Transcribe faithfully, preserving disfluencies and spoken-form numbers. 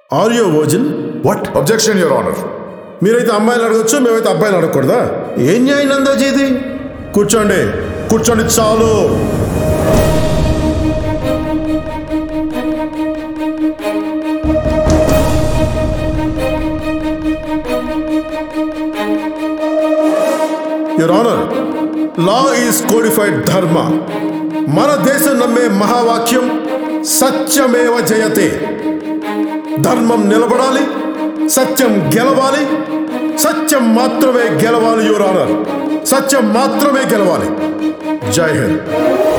Are you virgin? What? Objection your honour. మీరైతే అమ్మాయిలు అడగచ్చు, మేమైతే అబ్బాయిలు అడగకూడదా? ఏం న్యాయం నందాజీ ఇది? కూర్చోండి, కూర్చోండి చాలు. Your honour, law is codified dharma. మన దేశం నమ్మే మహావాక్యం సత్యమేవ జయతే. ధర్మం నిలబడాలి, సత్యం గెలవాలి, సత్యం మాత్రమే గెలవాలి యువర్ ఆనర్. సత్యం మాత్రమే గెలవాలి. జై హింద్.